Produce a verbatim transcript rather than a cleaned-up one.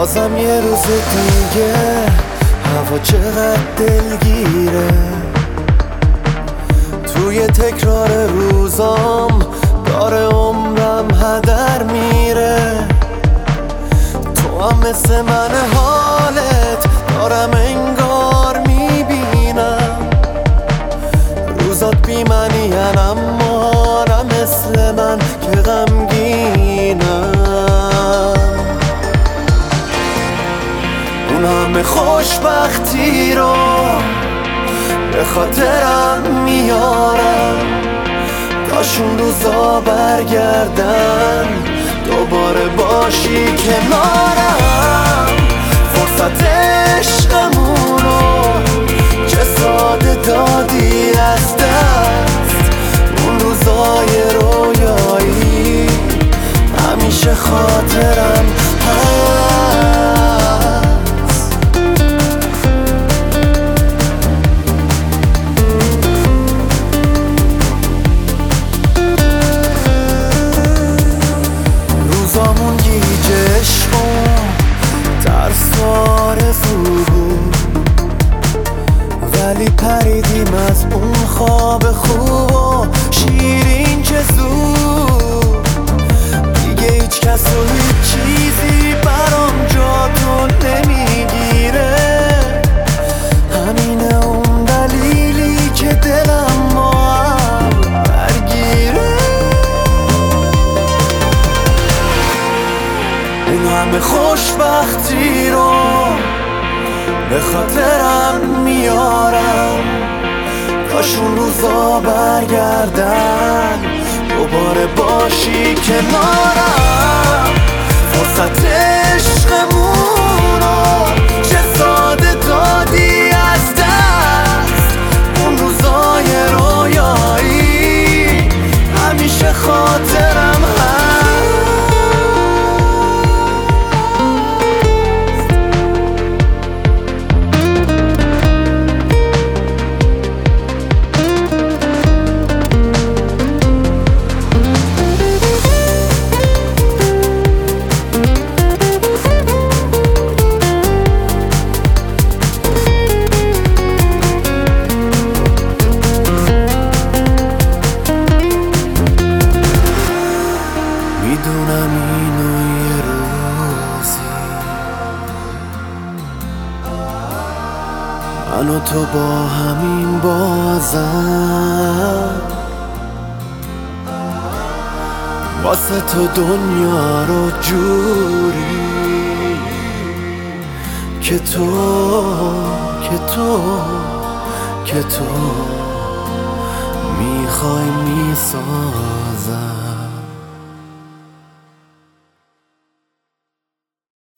بازم یه روز دیگه هوا چقدر دلگیره، توی تکرار روزام داره عمرم هدر میره. تو هم مثل من حالت دارم انگار میبینم، روزات بی معنین اما نه مثل من که غمگینم. اون همه خوشبختی رو به خاطرم میارم، کاش اون روزا برگردن دوباره باشی کنارم. فرصت عشقمونو چه ساده دادی از دست، اون روزای رویایی همیشه خاطرم هست. روزامون گیج عشق و ترس و آرزو بود، ولی پریدیم از اون خواب خوب و شیرین که زود. دیگه هیچ کس و هیچ چیزی برام جا تو نمیگیره، همینه اون دلیلی که دلم ما هم درگیره. اون همه خوشبختی رو به خاطرم میارم، کاش اون روزا برگردن دوباره باشی کنارم. فرصت عشقمونو چه ساده دادی از دست، اون روزای رویایی همیشه خاطرم هست. میدونم اینو یه روزی من و تو با همین بازم واسه تو دنیا رو جوری که تو که تو که تو میخوای میسازم.